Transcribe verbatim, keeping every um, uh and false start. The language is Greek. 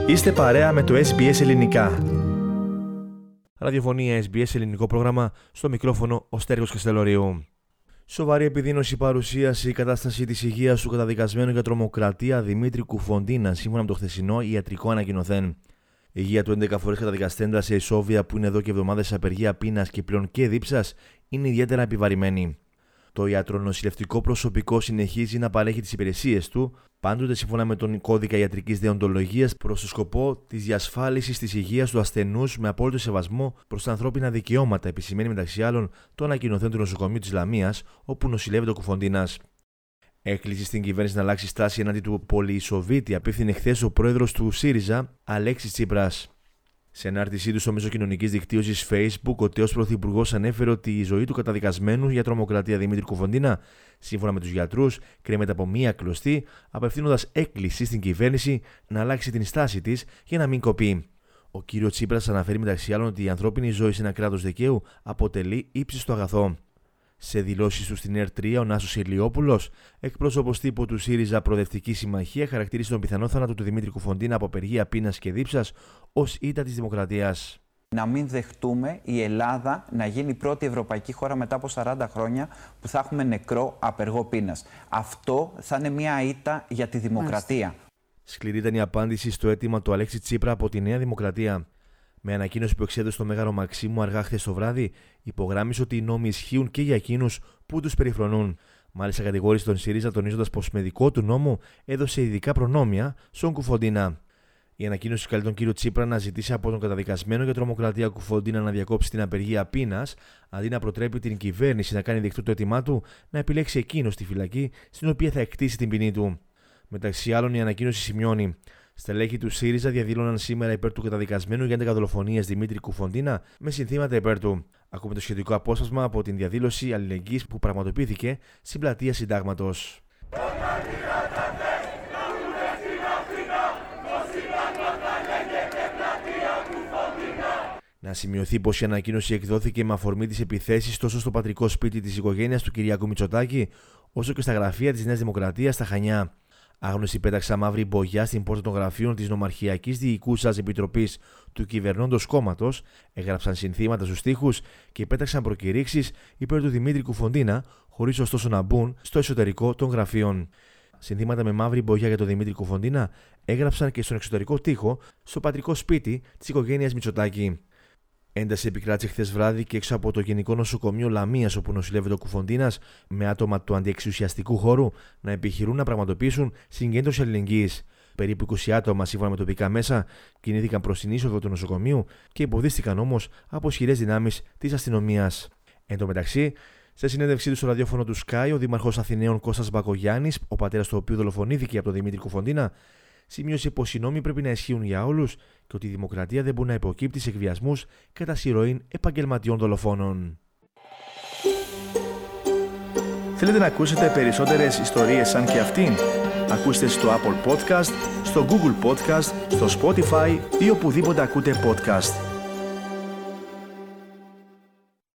Είστε παρέα με το ες μπι ες Ελληνικά. Ραδιοφωνία ες μπι ες Ελληνικό πρόγραμμα, στο μικρόφωνο ο Στέργος Καστελωρίου. Σοβαρή επιδείνωση παρουσίασε η κατάσταση της υγείας του καταδικασμένου για τρομοκρατία Δημήτρη Κουφοντίνα, σύμφωνα με το χθεσινό ιατρικό ανακοινωθέν. Η υγεία του έντεκα φορές καταδικαστέντα σε ισόβια που είναι εδώ και εβδομάδες σε απεργία πείνας και πλέον και δίψας είναι ιδιαίτερα επιβαρημένη. Το ιατρονοσηλευτικό προσωπικό συνεχίζει να παρέχει τις υπηρεσίες του, πάντοτε σύμφωνα με τον κώδικα ιατρικής δεοντολογίας, προς το σκοπό της διασφάλισης της υγείας του ασθενούς με απόλυτο σεβασμό προς τα ανθρώπινα δικαιώματα, επισημαίνει μεταξύ άλλων το ανακοινωθέν του νοσοκομείου της Λαμίας, όπου νοσηλεύεται ο Κουφοντίνας. Έκκληση στην κυβέρνηση να αλλάξει στάση εναντί του πολυεισοβίτη απίφθινε χθες ο πρόεδρος του ΣΥΡΙΖΑ, Αλέξης Τσίπρας. Σε ανάρτησή του στο μέσο κοινωνικής δικτύωσης Facebook, ο τέος πρωθυπουργός ανέφερε ότι η ζωή του καταδικασμένου για τρομοκρατία Δημήτρη Κουφοντίνα, σύμφωνα με τους γιατρούς, κρέμεται από μία κλωστή, απευθύνοντας έκκληση στην κυβέρνηση να αλλάξει την στάση της για να μην κοπεί. Ο κύριος Τσίπρας αναφέρει μεταξύ άλλων ότι η ανθρώπινη ζωή σε ένα κράτος δικαίου αποτελεί ύψιστο αγαθό. Σε δηλώσεις του στην ΕΡ τρία, ο Νάσος Ηλιόπουλος, εκπρόσωπος τύπου του ΣΥΡΙΖΑ Προοδευτική Συμμαχία, χαρακτήρισε τον πιθανό θάνατο του Δημήτρη Κουφοντίνα από απεργία πείνας και δίψας ως ήττα της δημοκρατίας. Να μην δεχτούμε η Ελλάδα να γίνει η πρώτη ευρωπαϊκή χώρα μετά από σαράντα χρόνια που θα έχουμε νεκρό απεργό πείνας. Αυτό θα είναι μια ήττα για τη δημοκρατία. Σκληρή ήταν η απάντηση στο αίτημα του Αλέξη Τσίπρα από τη Νέα Δημοκρατία. Με ανακοίνωση που εξέδωσε στο Μέγαρο Μαξίμου αργά χθες το βράδυ, υπογράμμισε ότι οι νόμοι ισχύουν και για εκείνους που τους περιφρονούν. Μάλιστα, κατηγόρησε τον ΣΥΡΙΖΑ τονίζοντας πως με δικό του νόμο έδωσε ειδικά προνόμια στον Κουφοντίνα. Η ανακοίνωση καλεί τον κύριο Τσίπρα να ζητήσει από τον καταδικασμένο για τρομοκρατία Κουφοντίνα να διακόψει την απεργία πείνας, αντί να προτρέπει την κυβέρνηση να κάνει δεκτό το αίτημά του να επιλέξει εκείνος τη φυλακή στην οποία θα εκτίσει την ποινή του. Μεταξύ άλλων, η ανακοίνωση σημειώνει: στελέχη του ΣΥΡΙΖΑ διαδήλωναν σήμερα υπέρ του καταδικασμένου για έντεκα δολοφονίες Δημήτρη Κουφοντίνα με συνθήματα υπέρ του. Ακούμε το σχετικό απόσπασμα από την διαδήλωση αλληλεγγύης που πραγματοποιήθηκε στην πλατεία Συντάγματος. Να σημειωθεί πως η ανακοίνωση εκδόθηκε με αφορμή τις επιθέσεις τόσο στο πατρικό σπίτι της οικογένειας του Κυριάκου Μητσοτάκη, όσο και στα γραφεία της Νέας Δημοκρατίας στα Χανιά. Άγνωστοι πέταξαν μαύρη μπογιά στην πόρτα των γραφείων της Νομαρχιακής Διοικούσας Επιτροπής του κυβερνώντος κόμματος, έγραψαν συνθήματα στους τοίχους και πέταξαν προκηρύξεις υπέρ του Δημήτρη Κουφοντίνα, χωρίς ωστόσο να μπουν στο εσωτερικό των γραφείων. Συνθήματα με μαύρη μπογιά για τον Δημήτρη Κουφοντίνα έγραψαν και στον εξωτερικό τοίχο στο πατρικό σπίτι της οικογένειας Μητσοτάκη. Ένταση επικράτησε χθες βράδυ και έξω από το Γενικό Νοσοκομείο Λαμίας, όπου νοσηλεύεται ο Κουφοντίνας, με άτομα του αντιεξουσιαστικού χώρου να επιχειρούν να πραγματοποιήσουν συγκέντρωση αλληλεγγύης. Περίπου είκοσι άτομα, σύμφωνα με τοπικά μέσα, κινήθηκαν προς την είσοδο του νοσοκομείου και εμποδίστηκαν όμως από ισχυρές δυνάμεις της αστυνομίας. Εν τω μεταξύ, σε συνέντευξή του στο ραδιόφωνο του Sky, ο Δήμαρχος Αθηναίων Κώστας Μπακογιάννης, ο πατέρας του οποίου δολοφονήθηκε από τον Δημήτρη Κουφοντίνα, σημείωσε πως οι νόμοι πρέπει να ισχύουν για όλους και ότι η δημοκρατία δεν μπορεί να υποκύπτει σε εκβιασμούς κατά συρροήν επαγγελματιών δολοφόνων. Θέλετε να ακούσετε περισσότερες ιστορίες σαν και αυτήν? Ακούστε στο Apple Podcast, στο Google Podcast, στο Spotify ή οπουδήποτε ακούτε podcast.